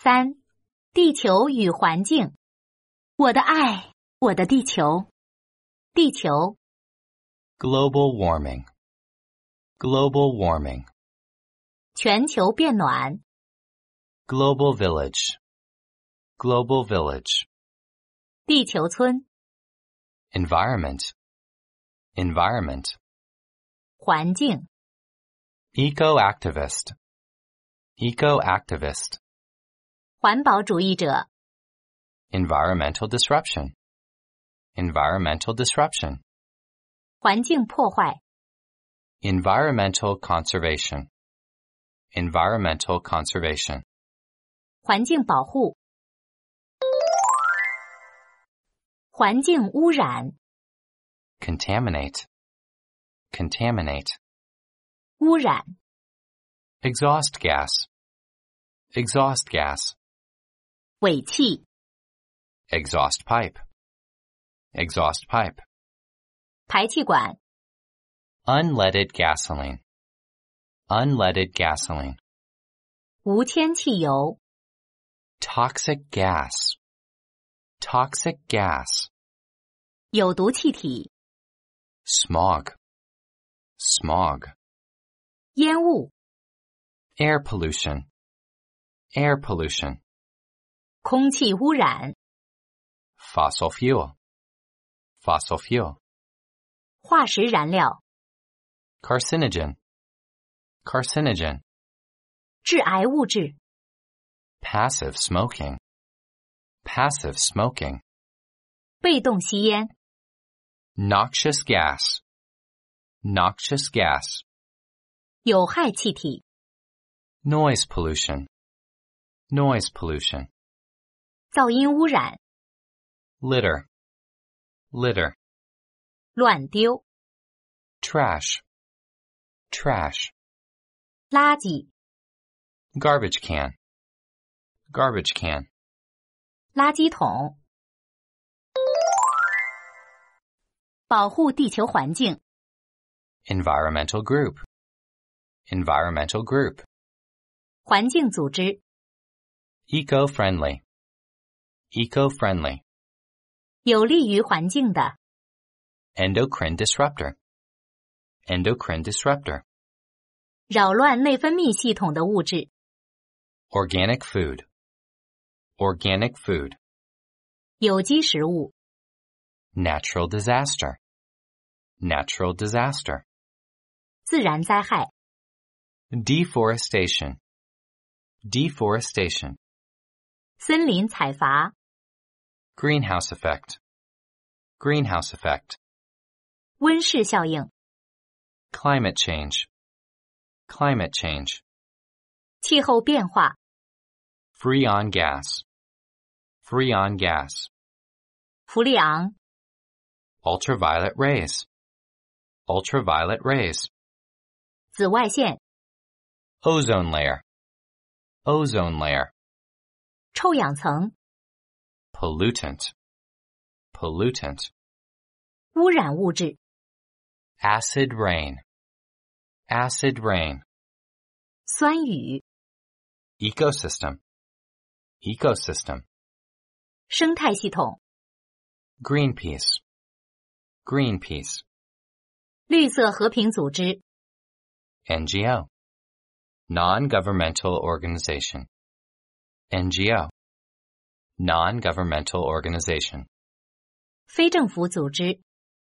3. 地球与环境。我的爱，我的地球。地球。 Global warming. Global warming. 全球变暖。 Global village. Global village. 地球村。 Environment. Environment. 环境。 Eco-activist. Eco-activist. 环保主义者。 Environmental disruption. Environmental disruption. 环境破坏。 Environmental conservation. Environmental conservation. 环境保护。环境污染。 Contaminate. Contaminate. 污染。 Exhaust gas. Exhaust gas. 尾气。 Exhaust pipe. Exhaust pipe. 排气管。 Unleaded gasoline. Unleaded gasoline. 无铅汽油。 Toxic gas. Toxic gas. 有毒气体。 Smog. Smog. 烟雾。 Air pollution. Air pollution. 空气污染。 Fossil fuel. Fossil fuel. 化石燃料。 Carcinogen. Carcinogen. 致癌物质。 Passive smoking. Passive smoking. 被动吸烟。 Noxious gas. Noxious gas. 有害气体。 Noise pollution. Noise pollution. 噪音污染。 Litter. Litter. 乱丢。 Trash. Trash. 垃圾。 Garbage can. Garbage can. 垃圾桶。保护地球环境。 Environmental group. Environmental group. 环境组织。 Eco-friendly. Eco-friendly. 有利于环境的。 Endocrine disruptor. Endocrine disruptor. 扰乱内分泌系统的物质。 Organic food. Organic food. 有机食物。 Natural disaster. Natural disaster. 自然灾害。 Deforestation. Deforestation. 森林采伐。 Greenhouse effect. Greenhouse effect. 温室效应。 Climate change. Climate change. 气候变化。 Freon gas. Freon gas. 氟利昂。 Ultraviolet rays. Ultraviolet rays. 紫外线。 Ozone layer. Ozone layer. 臭氧层。 Pollutant. Pollutant. 污染物质。 Acid rain. Acid rain. 酸雨。 Ecosystem. Ecosystem. 生态系统。 Greenpeace. Greenpeace. 绿色和平组织。 NGO. Non-governmental organization. NGO. Non-governmental organization. 非政府组织。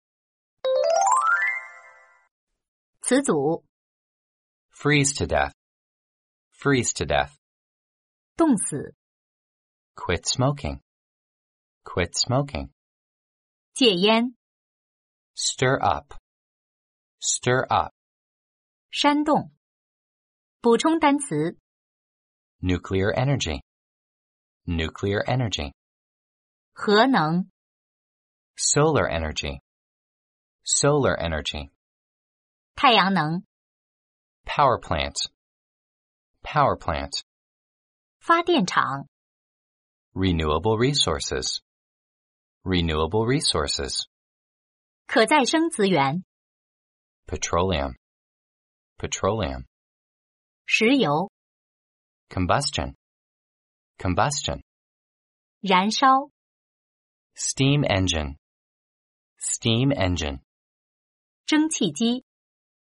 词组。 Freeze to death. Freeze to death. 动词。 Quit smoking. Quit smoking. 戒烟。 Stir up. Stir up. 煽动。补充单词。 Nuclear energy. Nuclear energy. 核能。 Solar energy. Solar energy. 太阳能。 Power plant. Power plant. 发电厂。 Renewable resources. Renewable resources. 可再生资源。 Petroleum. Petroleum. 石油。 Combustion. combustion. 燃烧、 Steam engine. Steam engine. 蒸汽机、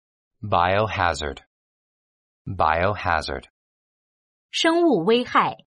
Biohazard. Biohazard. 生物危害。